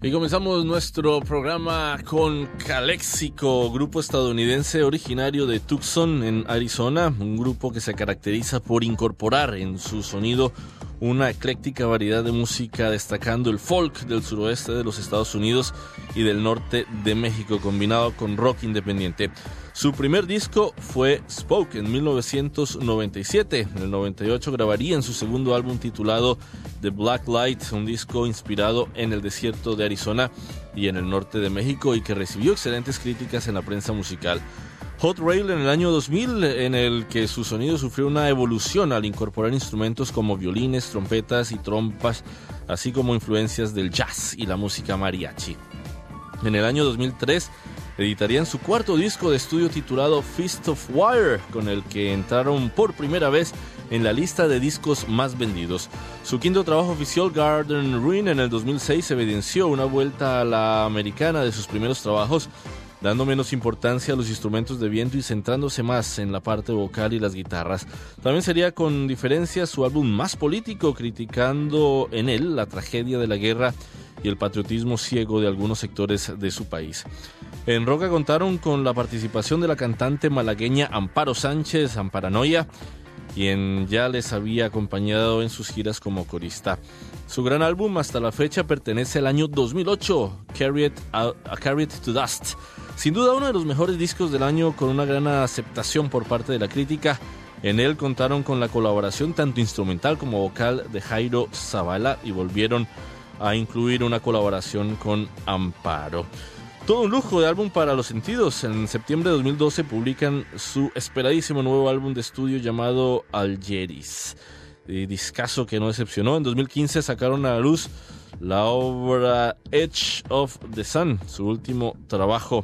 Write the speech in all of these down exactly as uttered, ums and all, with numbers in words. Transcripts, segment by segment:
Y comenzamos nuestro programa con Calexico, grupo estadounidense originario de Tucson, en Arizona, un grupo que se caracteriza por incorporar en su sonido una ecléctica variedad de música, destacando el folk del suroeste de los Estados Unidos y del norte de México, combinado con rock independiente. Su primer disco fue Spoke en mil novecientos noventa y siete. En el noventa y ocho grabarían su segundo álbum titulado The Black Light, un disco inspirado en el desierto de Arizona y en el norte de México y que recibió excelentes críticas en la prensa musical. Hot Rail en el año dos mil, en el que su sonido sufrió una evolución al incorporar instrumentos como violines, trompetas y trompas, así como influencias del jazz y la música mariachi. En el año dos mil tres editarían su cuarto disco de estudio titulado Fist of Wire, con el que entraron por primera vez en la lista de discos más vendidos. Su quinto trabajo oficial, Garden Ruin, en el dos mil seis evidenció una vuelta a la americana de sus primeros trabajos, dando menos importancia a los instrumentos de viento y centrándose más en la parte vocal y las guitarras. También sería con diferencia su álbum más político, criticando en él la tragedia de la guerra y el patriotismo ciego de algunos sectores de su país. En Roca contaron con la participación de la cantante malagueña Amparo Sánchez, Amparanoia, quien ya les había acompañado en sus giras como corista. Su gran álbum hasta la fecha pertenece al año dos mil ocho, Carry It, uh, Carry It to Dust. Sin duda uno de los mejores discos del año, con una gran aceptación por parte de la crítica. En él contaron con la colaboración tanto instrumental como vocal de Jairo Zavala y volvieron a incluir una colaboración con Amparo. Todo un lujo de álbum para los sentidos. En septiembre de dos mil doce publican su esperadísimo nuevo álbum de estudio llamado Algeris, eh, discazo que no decepcionó. En dos mil quince sacaron a la luz la obra Edge of the Sun, su último trabajo.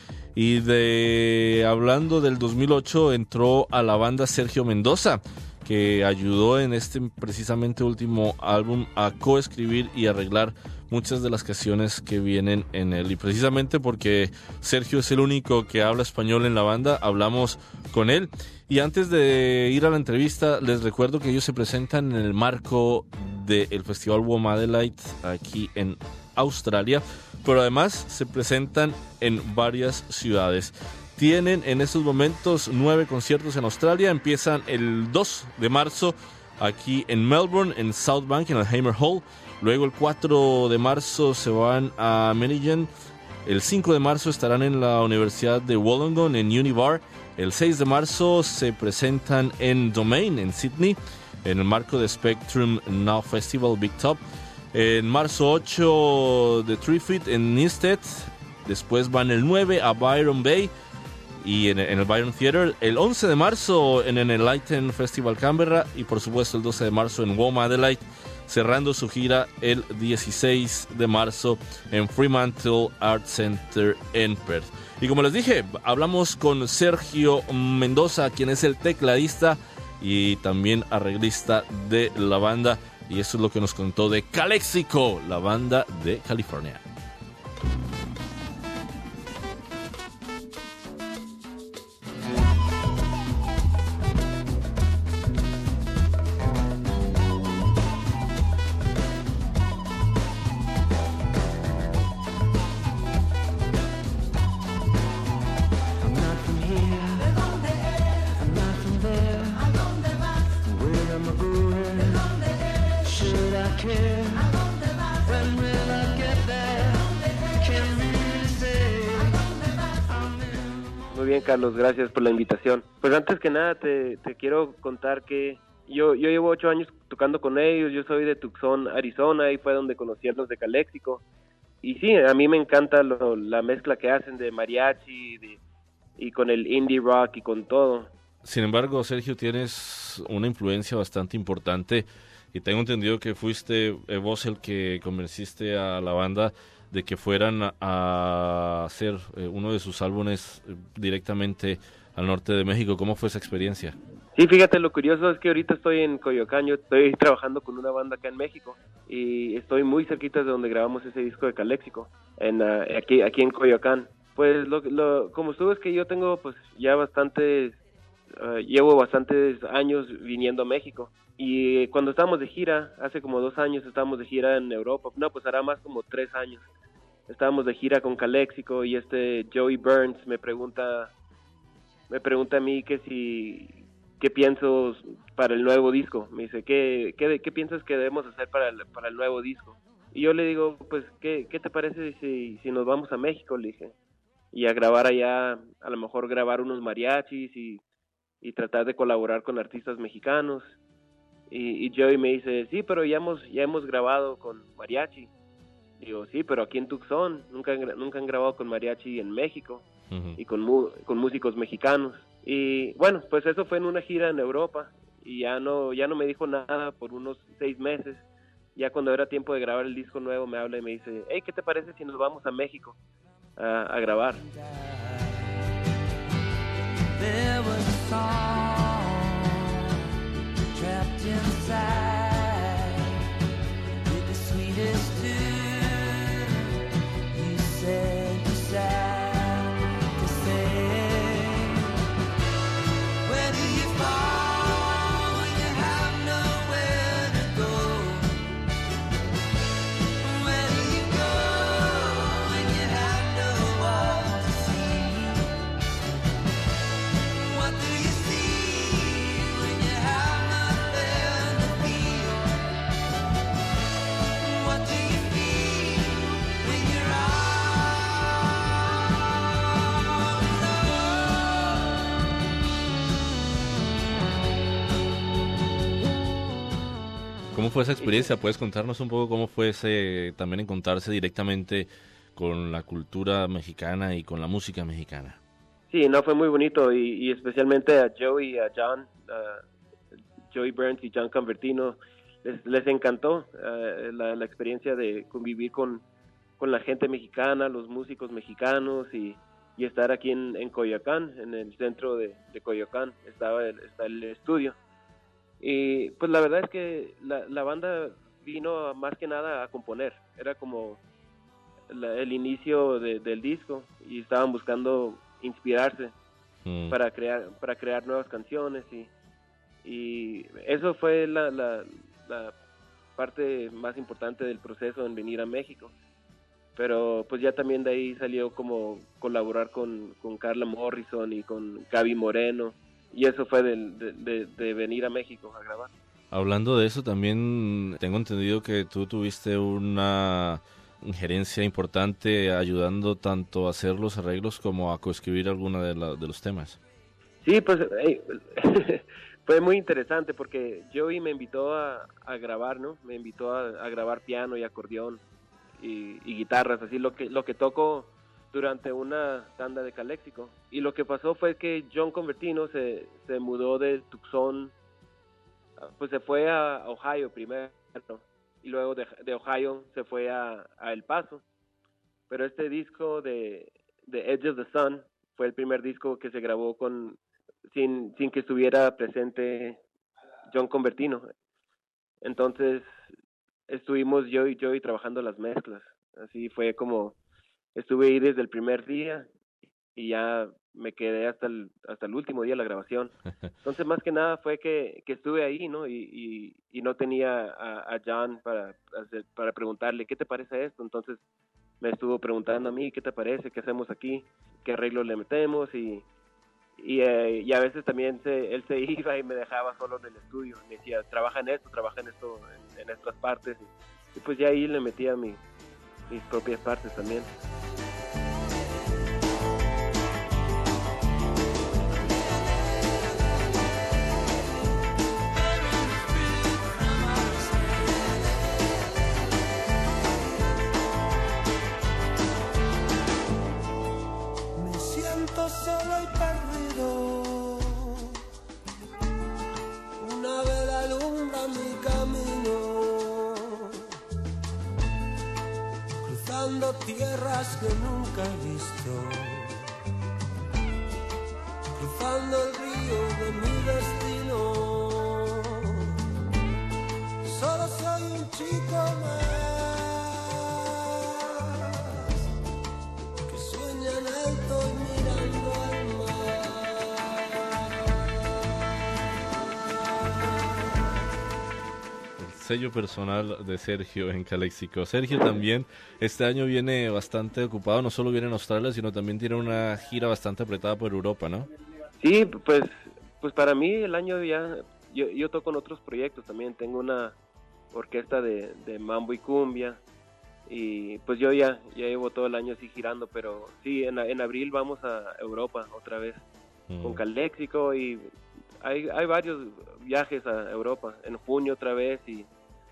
Y de hablando del dos mil ocho, entró a la banda Sergio Mendoza, que ayudó en este precisamente último álbum a coescribir y arreglar muchas de las canciones que vienen en él. Y precisamente porque Sergio es el único que habla español en la banda, hablamos con él. Y antes de ir a la entrevista, les recuerdo que ellos se presentan en el marco del Festival Womadelaide aquí en Australia, pero además se presentan en varias ciudades. Tienen en estos momentos nueve conciertos en Australia. Empiezan el dos de marzo aquí en Melbourne, en South Bank, en el Hamer Hall. Luego el cuatro de marzo se van a Menigen. El cinco de marzo estarán en la Universidad de Wollongong, en Univar. El seis de marzo se presentan en Domain, en Sydney, en el marco de Spectrum Now Festival Big Top. En marzo ocho de Three Feet en Newstead. Después van el nueve a Byron Bay y en, en el Byron Theatre. El once de marzo en, en el Enlighten Festival Canberra. Y por supuesto el doce de marzo en Womadelaide, cerrando su gira el dieciséis de marzo en Fremantle Art Center en Perth. Y como les dije, hablamos con Sergio Mendoza, quien es el tecladista y también arreglista de la banda, y eso es lo que nos contó de Calexico, la banda de California. Muy bien, Carlos, gracias por la invitación. Pues antes que nada te, te quiero contar que yo, yo llevo ocho años tocando con ellos. Yo soy de Tucson, Arizona, y fue donde conocí a los de Calexico. Y sí, a mí me encanta lo, la mezcla que hacen de mariachi de, y con el indie rock y con todo. Sin embargo, Sergio, tienes una influencia bastante importante y tengo entendido que fuiste eh, vos el que convenciste a la banda de que fueran a, a hacer eh, uno de sus álbumes eh, directamente al norte de México. ¿Cómo fue esa experiencia? Sí, fíjate, lo curioso es que ahorita estoy en Coyoacán. Yo estoy trabajando con una banda acá en México y estoy muy cerquita de donde grabamos ese disco de Calexico, en, uh, aquí, aquí en Coyoacán. Pues lo, lo como estuvo es que yo tengo pues ya bastantes, uh, llevo bastantes años viniendo a México. Y cuando estábamos de gira, hace como dos años estábamos de gira en Europa, no, pues hará más como tres años. estábamos de gira con Calexico y este Joey Burns me pregunta, me pregunta a mí que si, qué pienso para el nuevo disco. Me dice, ¿qué, qué, qué piensas que debemos hacer para el, para el nuevo disco? Y yo le digo, pues, ¿qué, qué te parece si, si nos vamos a México? Le dije, y a grabar allá, a lo mejor grabar unos mariachis y, y tratar de colaborar con artistas mexicanos. Y, y Joey me dice, sí, pero ya hemos, ya hemos grabado con mariachi. Digo, sí, pero aquí en Tucson, nunca, nunca han grabado con mariachi en México, uh-huh. y con, con músicos mexicanos. Y bueno, pues eso fue en una gira en Europa, y ya no, ya no me dijo nada por unos seis meses. Ya cuando era tiempo de grabar el disco nuevo, me habla y me dice, hey, ¿qué te parece si nos vamos a México a, a grabar? There was a song trapped inside with the sweetest tune. You said you sad to say, where do you fall when you have nowhere to go? Where do you go when you have no one to see? What do you see when you have nothing to feel? What do you feel when you're ¿Cómo fue esa experiencia? ¿Puedes contarnos un poco cómo fue ese, también encontrarse directamente con la cultura mexicana y con la música mexicana? Sí, no, fue muy bonito, y, y especialmente a Joey y a John, uh, Joey Burns y John Convertino, les, les encantó uh, la, la experiencia de convivir con, con la gente mexicana, los músicos mexicanos, y, y estar aquí en, en Coyoacán, en el centro de, de Coyoacán, estaba el, está el estudio. Y pues la verdad es que la, la banda vino más que nada a componer, era como la, el inicio de, del disco, y estaban buscando inspirarse mm. para crear para crear nuevas canciones, y, y eso fue la, la, la parte más importante del proceso en venir a México. Pero pues ya también de ahí salió como colaborar con, con Carla Morrison y con Gaby Moreno, y eso fue de, de, de, de venir a México a grabar. Hablando de eso, también tengo entendido que tú tuviste una injerencia importante ayudando tanto a hacer los arreglos como a coescribir alguna de, la, de los temas. Sí, pues hey, fue muy interesante porque Joey me invitó a, a grabar, ¿no? Me invitó a, a grabar piano y acordeón y, y guitarras, así lo que lo que toco durante una tanda de Calexico. Y lo que pasó fue que John Convertino se, se mudó de Tucson, pues se fue a Ohio primero, y luego de, de Ohio se fue a, a El Paso. Pero este disco de, de Edge of the Sun fue el primer disco que se grabó con sin, sin que estuviera presente John Convertino. Entonces estuvimos yo y yo y trabajando las mezclas. Así fue como estuve ahí desde el primer día y ya me quedé hasta el hasta el último día de la grabación. Entonces más que nada fue que, que estuve ahí, ¿no? Y, y, y no tenía a, a John para hacer, para preguntarle ¿qué te parece esto? Entonces me estuvo preguntando a mí ¿qué te parece? ¿Qué hacemos aquí? ¿Qué arreglo le metemos? Y y, eh, y a veces también se, él se iba y me dejaba solo en el estudio. Me decía trabaja en esto, trabaja en esto, en, en estas partes. Y, y pues ya ahí le metía mi mis propias partes también. Me siento solo y perdido. Una vela alumbra mi camino. Cruzando tierras que nunca he visto, cruzando el río de mi destino. Solo soy un chico más que sueña en alto y mirando al mar. sello personal de Sergio en Calexico. Sergio también este año viene bastante ocupado, no solo viene en Australia, sino también tiene una gira bastante apretada por Europa, ¿no? Sí, pues, pues para mí el año ya, yo, yo toco en otros proyectos también, tengo una orquesta de, de mambo y cumbia, y pues yo ya, ya llevo todo el año así girando, pero sí, en, en abril vamos a Europa otra vez, mm. con Calexico, y hay, hay varios viajes a Europa, en junio otra vez, y,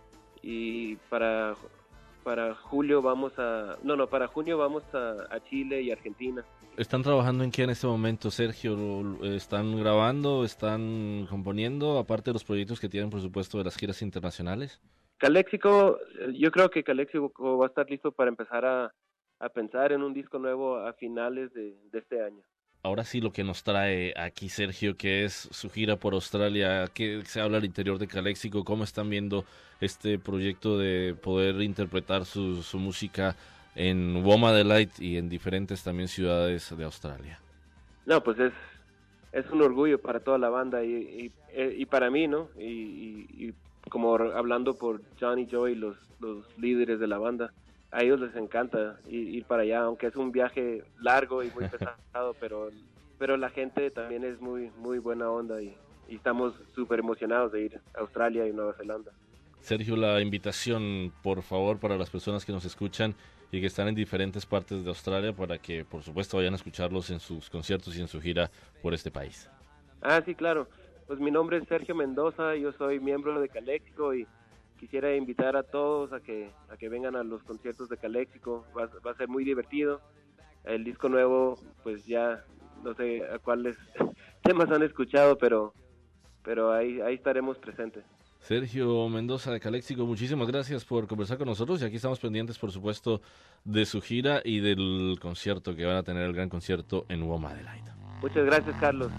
y para, para julio vamos a, no, no, para junio vamos a, a Chile y Argentina. ¿Están trabajando en qué en este momento, Sergio? ¿Están grabando? ¿Están componiendo? Aparte de los proyectos que tienen, por supuesto, de las giras internacionales. Calexico, yo creo que Calexico va a estar listo para empezar a, a pensar en un disco nuevo a finales de, de este año. Ahora sí, lo que nos trae aquí, Sergio, que es su gira por Australia, ¿qué se habla al interior de Calexico? ¿Cómo están viendo este proyecto de poder interpretar su, su música en Woma Delight y en diferentes también ciudades de Australia? No, pues es es un orgullo para toda la banda y, y, y para mí, ¿no? Y, y, y como hablando por John y Joey, los, los líderes de la banda, a ellos les encanta ir, ir para allá, aunque es un viaje largo y muy pesado, pero pero la gente también es muy muy buena onda y, y estamos súper emocionados de ir a Australia y Nueva Zelanda. Sergio, la invitación, por favor, para las personas que nos escuchan y que están en diferentes partes de Australia para que, por supuesto, vayan a escucharlos en sus conciertos y en su gira por este país. Ah, sí, claro. Pues mi nombre es Sergio Mendoza, yo soy miembro de Calexico y quisiera invitar a todos a que a que vengan a los conciertos de Calexico. Va, va a ser muy divertido. El disco nuevo, pues ya no sé a cuáles temas han escuchado, pero pero ahí ahí estaremos presentes. Sergio Mendoza de Calexico, muchísimas gracias por conversar con nosotros y aquí estamos pendientes, por supuesto, de su gira y del concierto que van a tener, el gran concierto en Woma Delight. Muchas gracias, Carlos.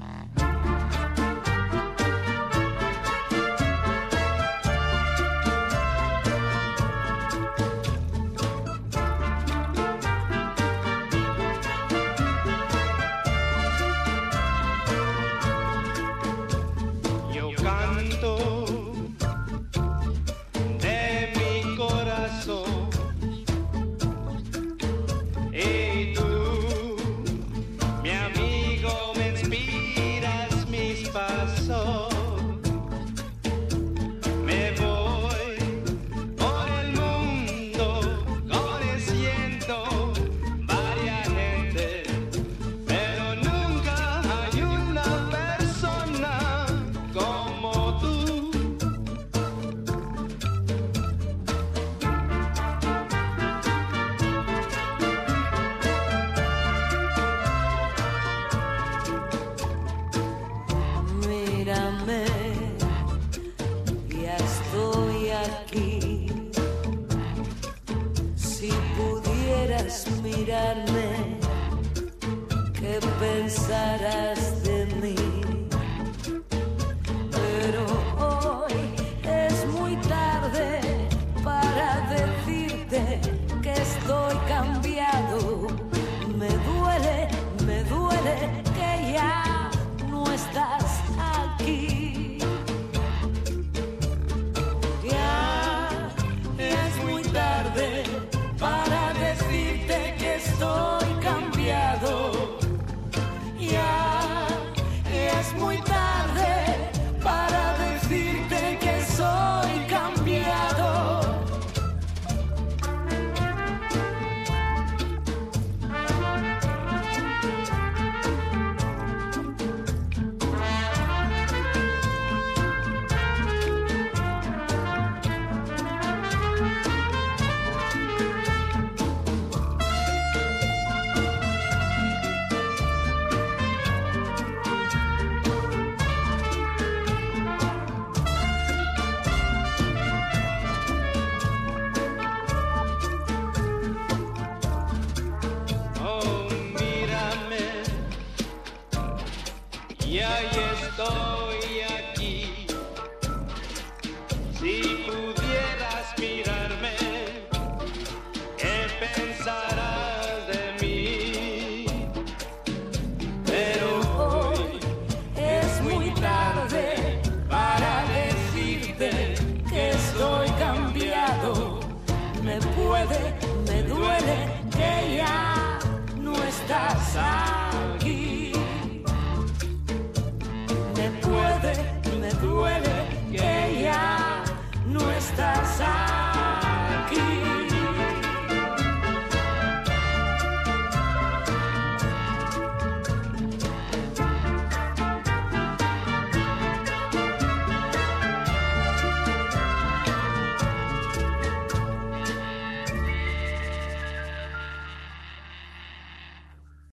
Ya estoy aquí. Si pudieras mirarme, ¿qué pensarás de mí? Pero hoy es muy tarde para decirte que estoy cambiado.